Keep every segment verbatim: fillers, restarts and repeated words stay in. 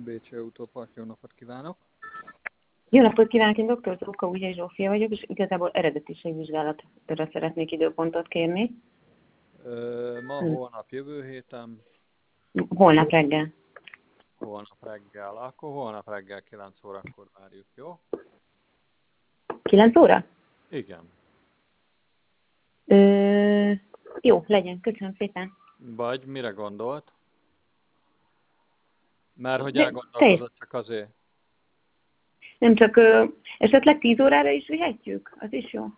Bécsi Autópark, jó napot kívánok! Jó napot kívánok, én doktor Zóka Újhely Zsófia vagyok, és igazából eredetiségvizsgálatra szeretnék időpontot kérni. Ö, ma, Hm. holnap, jövő héten? Holnap reggel. Holnap reggel. Akkor holnap reggel kilenc órakor várjuk, jó? kilenc óra? Igen. Ö, jó, legyen, köszönöm szépen. Vagy mire gondolt? Mert hogy Ne, teljes, elgondolkozott csak azért. nem csak, ö, esetleg tíz órára is vihetjük? Az is jó.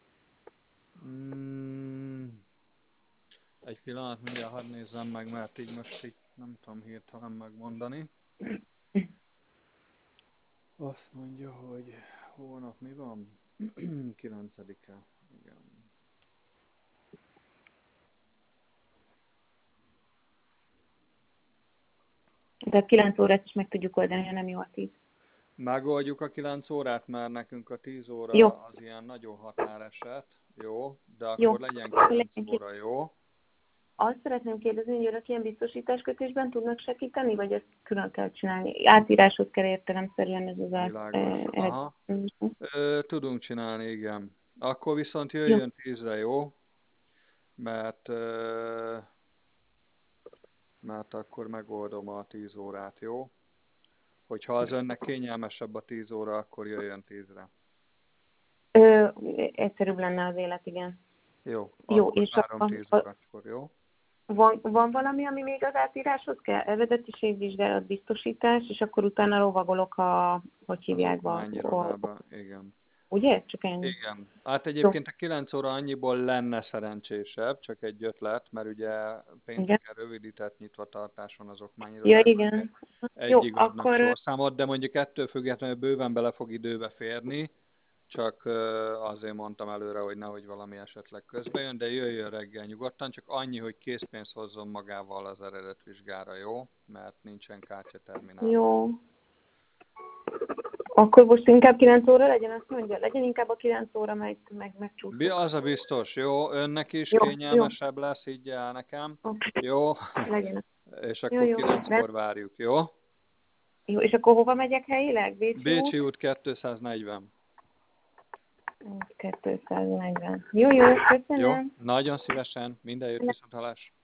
Mm, egy pillanat, mindjárt hadd nézzem meg, mert így most így nem tudom hirtelen megmondani. Azt mondja, hogy holnap mi van? kilencedike. Igen. Tehát kilenc órát is meg tudjuk oldani, ha nem jó a tíz. Megoldjuk a kilenc órát, mert nekünk a tíz óra Jó, az ilyen nagyon határeset, jó? De jó. akkor legyen Akkor kilenc legyen ki. óra, jó? Azt szeretném kérdezni, hogy önök ilyen biztosításkötésben tudnak segíteni, vagy ezt külön kell csinálni? Átíráshoz kell értelemszerűen ez az át, Világos. eh, Aha. eredmény. Ö, tudunk csinálni, igen. Akkor viszont Jó. jöjjön tízre, jó? Mert, ö, mert akkor megoldom a tíz órát, jó? Hogyha az önnek kényelmesebb a tíz óra, akkor jöjjön tízre. Ö, egyszerűbb lenne az élet, igen. Jó, Jó, akkor és várom a, tíz a, órakor, jó? van, van valami, ami még az átíráshoz kell? Eredetiségvizsgálat, biztosítás, és akkor utána lovagolok a, hogy Az hívják, a, a, okmányirodába, igen. ugye? Csak ennyi. Igen. Hát Jó, egyébként a kilenc óra annyiból lenne szerencsésebb, csak egy ötlet, mert ugye igen. pénteken rövidített nyitvatartás van az Ja, okmányirodában, igen. Jó, egyig adnak akkor sorszámot, de mondjuk ettől függetlenül bőven bele fog időbe férni, csak ö, azért mondtam előre, hogy nehogy valami esetleg közbe jön, de jöjjön reggel nyugodtan, csak annyi, hogy készpénzt hozzon magával az eredetvizsgára, jó? Mert nincsen kártyaterminálban. jó. Akkor most inkább kilenc óra legyen, azt mondja? Legyen inkább a kilenc óra, meg, meg Bi- megcsúszok. Az a biztos, jó? Önnek is Jó, jó. kényelmesebb lesz, higgyel el nekem. Oké, Jó? legyen. És Jó, akkor jó. Rend- kilenckor várjuk, jó? Jó, és akkor hova megyek helyileg? Bécsi Bécsi út? út kétszáznegyven. kétszáznegyven. Jó, jó, Jó? köszönöm. Nagyon szívesen. Minden jót, viszonthallás.